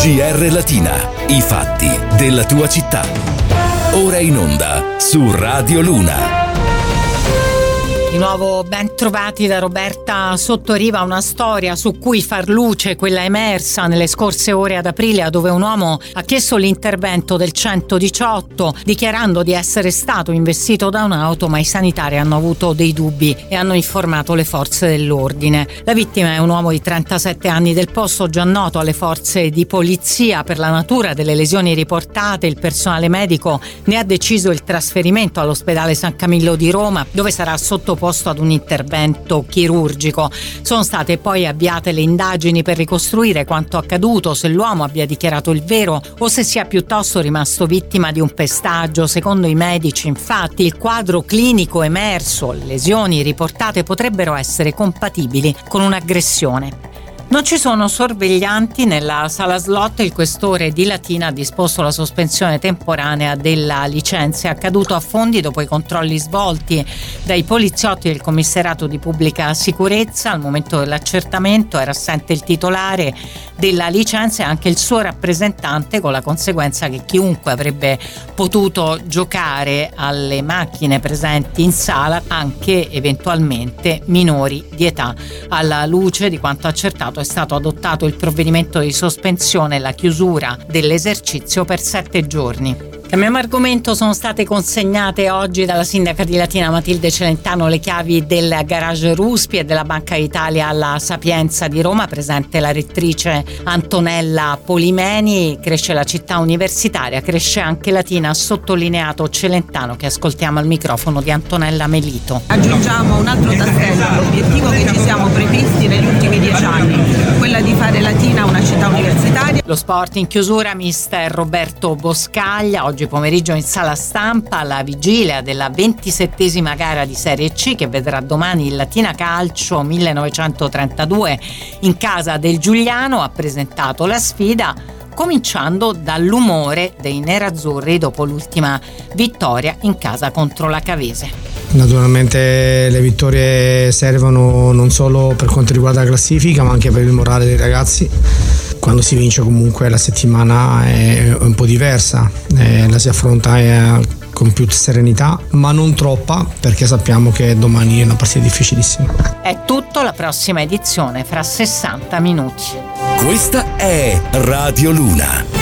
GR Latina, i fatti della tua città. Ora in onda su Radio Luna. Di nuovo ben trovati da Roberta Sottoriva, una storia su cui far luce, quella emersa nelle scorse ore ad Aprilia, dove un uomo ha chiesto l'intervento del 118 dichiarando di essere stato investito da un'auto, ma i sanitari hanno avuto dei dubbi e hanno informato le forze dell'ordine. La vittima è un uomo di 37 anni del posto, già noto alle forze di polizia. Per la natura delle lesioni riportate, il personale medico ne ha deciso il trasferimento all'ospedale San Camillo di Roma, dove sarà sottoposto ad un intervento chirurgico. Sono state poi avviate le indagini per ricostruire quanto accaduto, se l'uomo abbia dichiarato il vero o se sia piuttosto rimasto vittima di un pestaggio. Secondo i medici, infatti, il quadro clinico emerso, le lesioni riportate potrebbero essere compatibili con un'aggressione. Non ci sono sorveglianti nella sala slot. Il questore di Latina ha disposto la sospensione temporanea della licenza. È accaduto a Fondi dopo i controlli svolti dai poliziotti del commissariato di pubblica sicurezza. Al momento dell'accertamento era assente il titolare della licenza e anche il suo rappresentante, con la conseguenza che chiunque avrebbe potuto giocare alle macchine presenti in sala, anche eventualmente minori di età. Alla luce di quanto accertato, è stato adottato il provvedimento di sospensione e la chiusura dell'esercizio per 7 giorni. Cambiamo argomento. Sono state consegnate oggi dalla sindaca di Latina Matilde Celentano le chiavi del garage Ruspi e della Banca d'Italia alla Sapienza di Roma. Presente la rettrice Antonella Polimeni. Cresce la città universitaria, cresce anche Latina, ha sottolineato Celentano, che ascoltiamo al microfono di Antonella Melito. Aggiungiamo un altro tassello all'obiettivo che ci siamo previsti negli ultimi 10 anni, quella di fare Latina una città universitaria. Lo sport in chiusura, mister Roberto Boscaglia. Oggi pomeriggio in sala stampa, alla vigilia della 27esima gara di Serie C, che vedrà domani il Latina Calcio 1932 in casa del Giuliano. Ha presentato la sfida cominciando dall'umore dei nerazzurri dopo l'ultima vittoria in casa contro la Cavese. Naturalmente le vittorie servono non solo per quanto riguarda la classifica, ma anche per il morale dei ragazzi. Quando si vince comunque la settimana è un po' diversa, la si affronta con più serenità, ma non troppa, perché sappiamo che domani è una partita difficilissima. È tutto, la prossima edizione fra 60 minuti. Questa è Radio Luna.